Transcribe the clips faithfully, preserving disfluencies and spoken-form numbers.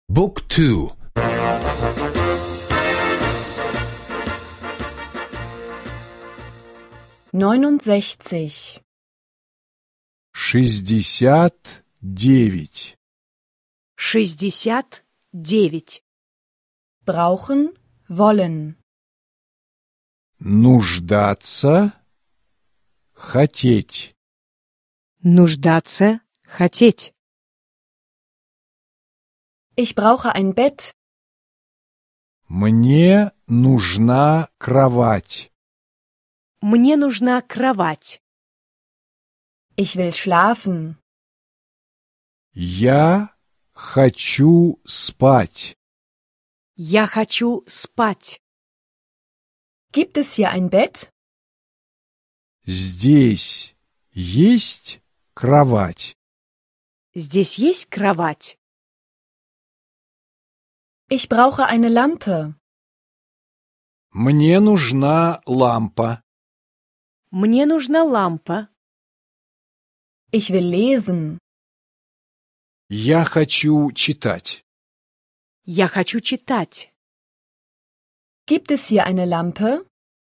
บุ๊กทู neunundsechzig шестьдесят девять шестьдесят девять brauchen wollen нуждаться, хотеть. нуждаться, хотеть. Ich brauche ein Bett. Мне нужна кровать. Мне нужна кровать. Ich will schlafen. Я хочу спать. Я хочу спать. Gibt es hier ein Bett? Здесь есть кровать. Здесь есть кровать. Ich brauche eine Lampe. Мне нужна лампа. Мне нужна лампа. Ich will lesen. Я хочу читать. Я хочу читать. Gibt es hier eine Lampe?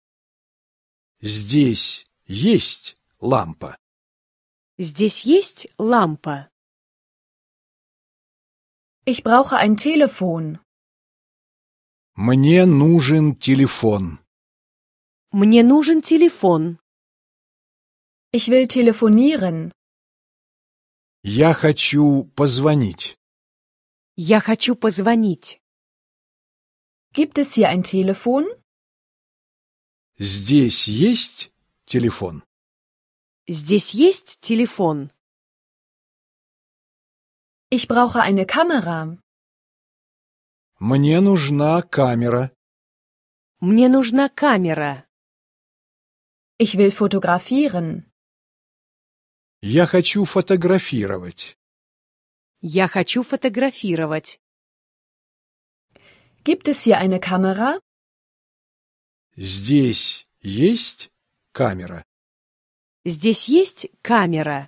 Здесь есть лампа. Здесь есть лампа. Ich brauche ein Telefon. Мне нужен телефон. Мне нужен телефон. Ich will telefonieren. Я хочу позвонить. Я хочу позвонить. Gibt es hier ein Telefon? Здесь есть телефон. Здесь есть телефон. Ich brauche eine Kamera. Мне нужна камера. Мне нужна камера. Ich will fotografieren. Я хочу фотографировать. Я хочу фотографировать. Gibt es hier eine Kamera? Здесь есть камера. Здесь есть камера.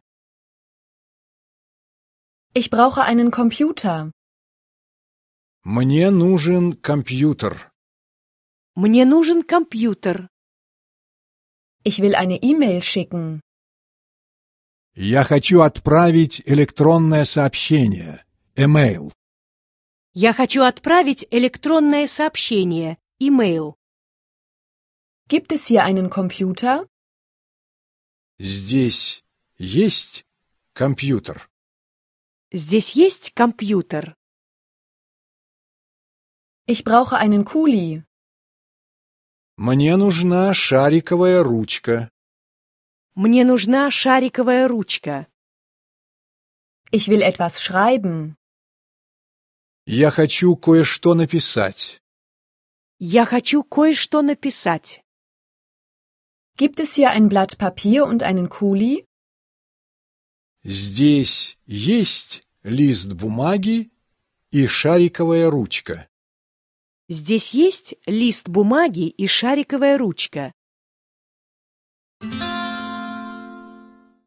Ich brauche einen Computer. Мне нужен компьютер. Мне нужен компьютер. Ich will eine E-Mail schicken. Я хочу отправить электронное сообщение. Email. Я хочу отправить электронное сообщение. Имейл. Gibt es hier einen Computer? Здесь есть компьютер. Здесь есть компьютер. Ich brauche einen Kuli. Мне нужна шариковая ручка. Мне нужна шариковая ручка. Ich will etwas schreiben. Я хочу кое-что написать. Я хочу кое-что написать. Gibt es hier ein Blatt Papier und einen Kuli? Здесь есть лист бумаги и шариковая ручка. Здесь есть лист бумаги и шариковая ручка.